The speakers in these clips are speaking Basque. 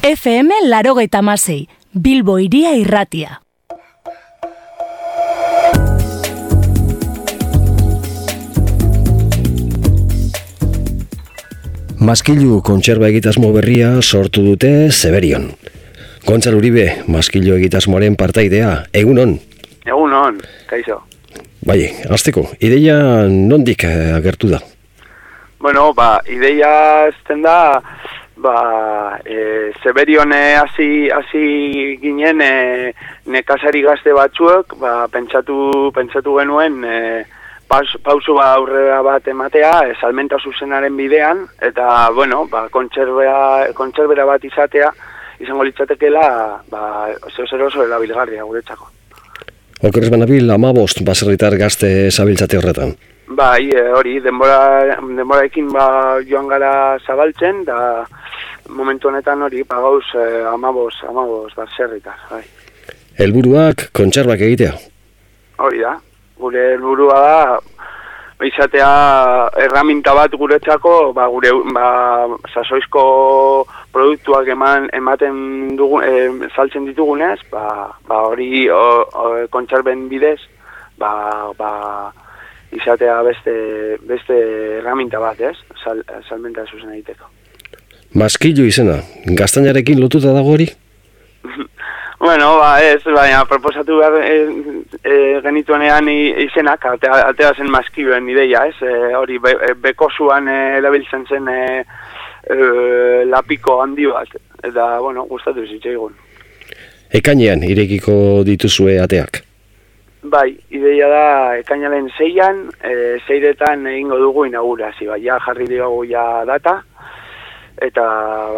FM 86, Bilbo Hiria Irratia. Maskilu kontserba egitasmo berria sortu dute Zeberion. Gontzal Uribe, maskilu egitasmoaren partaidea, egunon? Egunon, kaixo. Bai, hasteko, ideia nondik agertu da? Bueno, ideia ezten da, Zeberion hasi ginen nekazari gazte batzuek, pentsatu genuen pauso aurrera bat ematea, salmenta zuzenaren bidean, eta, kontserbera bat izango litzatekeela, oso erabilgarria guretzako. Okeres banabil, 15 baserritar gazte zabiltzate horretan. Bai, hori, denboraekin joan gara zabaltzen, da momentu honetan hori, gauz 15 baserritar, bai. Helburuak kontserbak egitea? Hori da. Gure helburua da, izatea erraminta bat guretzako, sasoizko produktuak ematen dugu, saltzen ditugunez, hori kontserben bidez, izatea beste erraminta bat, ez? Salmenta zuzen egiteko. Maskilu izena, gaztainarekin lotuta dago hori? Bueno, ez, baina proposatu behar genituenean izenak, atea zen maskiluen ideia, ez? Hori, bekosuan erabiltzen zen lapiko handi bat, eta, gustatu zitzaigun. Ekainean irekiko dituzue ateak? Bai, ideia da ekainaren 6an, 6etan egingo dugu inaugurazio, ja jarri diogu ja data, eta,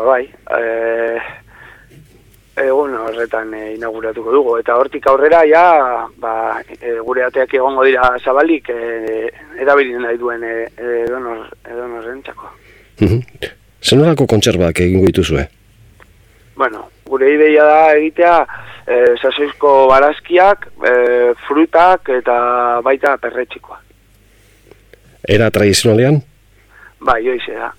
egun horretan inauguratuko dugu, eta hortik aurrera gure ateak egongo dira zabalik erabilin nahi duen edonorrentzako. Zenolako kontserbak egingo dituzue? Gure ideia da egitea sasoizko barazkiak, frutak eta baita perretxikoak. Era tradizionalean? Bai, joize da.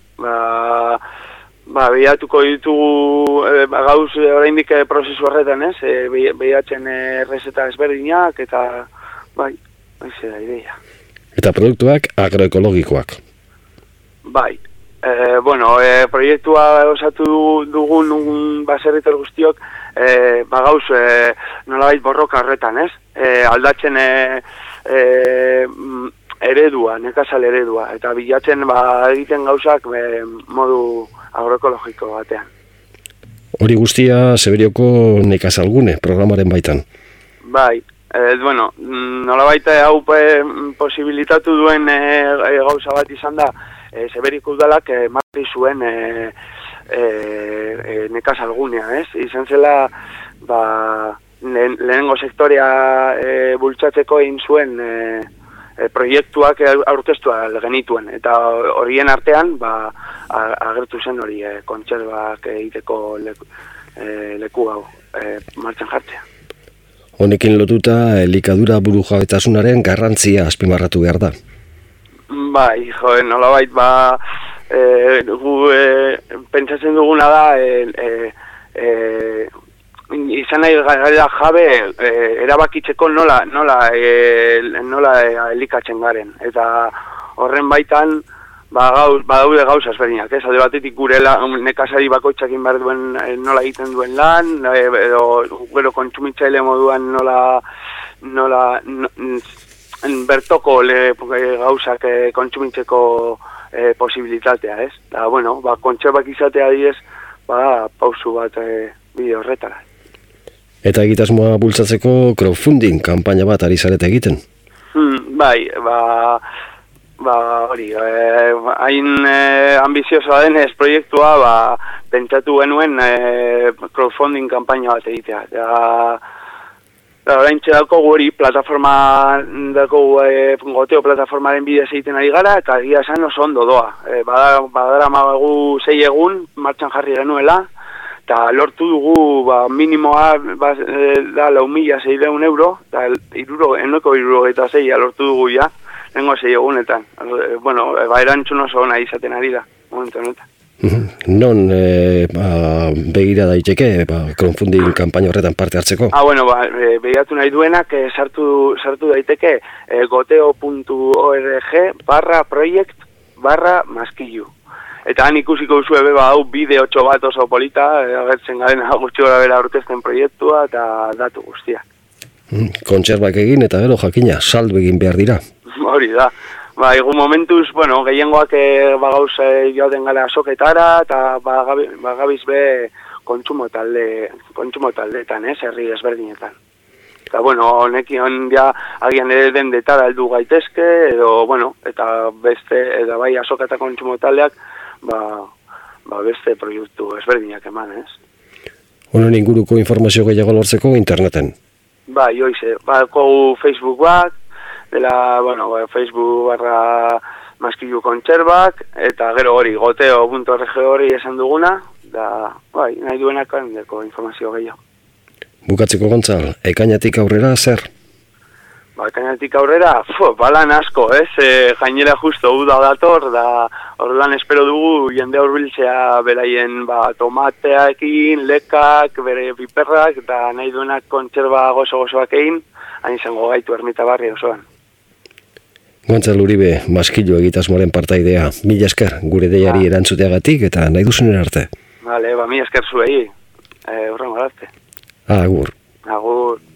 Behatuko ditugu gauz oraindik prozesu horretan, ez? Behatzen errezeta ezberdinak eta haize da ideia. Eta produktuak agroekologikoak? Bai. Proiektua osatu dugun baserritar guztiok gauz nolabait borroka horretan, ez? Aldatzen eredua, nekazal eredua, eta bilatzen egiten gauzak modu agroekologiko batean. Hori guztia Zeberioko nekazalgune programaren baitan? Bai, nolabait hau posibilitatu duen gauza bat izan da, Zeberiko udalak marri zuen nekazalgunea, ez? Izan zela, lehenengo sektorea bultzatzeko egin zuen proiektuak aurkeztua genituen, eta horien artean agertu zen hori kontserbak egiteko leku hau martxan jartzea. Honekin lotuta elikadura burujabetasunaren garrantzia azpimarratu behar da. Bai, nolabait gu pentsatzen duguna da izan nahi gara jabe erabakitzeko nola elikatzen garen. Eta horren baitan badaude gauza ezberdinak, ez? Alde batetik gure nekazari bakoitzakin behar duen nola egiten duen lan, edo gero kontsumitzaile moduan nola bertoko gauzak kontsumitzeko posibilitatea, ez? Da, kontserbak izatea diez, pausu bat bide horretara. Eta egitasmoa bultzatzeko crowdfunding kanpaina bat ari zarete egiten? Bai, hori, hain ambiziosoa denez proiektua, pentsatu genuen crowdfunding kanpaina bat egitea. Orain txedako hori plataforma goteo plataformaren bidez egiten ari gara, eta egia esan oso ondo doa. Badara magu 6 egun martxan jarri genuela, eta lortu dugu minimoa da 4.600 euro, eta eneko 76 lortu dugu ja, nengo 6 egunetan. Erantzun oso ona izaten ari da, momentu honetan. Non begira daiteke crowdfunding kanpaina horretan parte hartzeko? Bueno, begiratu nahi duenak sartu daiteke goteo.org/project/maskilu. Eta han ikusiko duzu hau bideotxo bat oso polita, agertzen garen gutxi gora bera aurkezten proiektua eta datu guztiak. Kontserbak egin eta gero jakina, saldu egin behar dira. Hori da. Egun momentuz, gehiengoak gauz joaten gara soketara, eta gabiz be kontsumo taldeetan, herri ezberdinetan. Eta, honekin ja agian ere dendetara heldu gaitezke, edo, eta beste, eta bai azoka eta kontsumo taldeak, beste proiektu ezberdinak eman, Honen inguruko informazio gehiago lortzeko interneten? Joize, Facebook bat, dela, Facebook/maskilu kontserbak, eta gero hori, goteo.org hori esan duguna, da, nahi duenak handeko informazio gehiago. Bukatzeko Gontzal, ekainatik aurrera zer? Ekainatik aurrera, balan asko, gainera justo uda dator, da orduan espero dugu jende hurbiltzea beraien tomatearekin, lekak, bere piperrak, eta nahi duenak kontserba gozo-gozoak egin, hain izango gaitu ermita barri osoan. Gontzal Uribe, maskilu egitasmoaren partaidea, mila esker gure deiari erantzuteagatik eta nahi duzunen arte. Mila esker zuei, horren arte. Agur. Agur.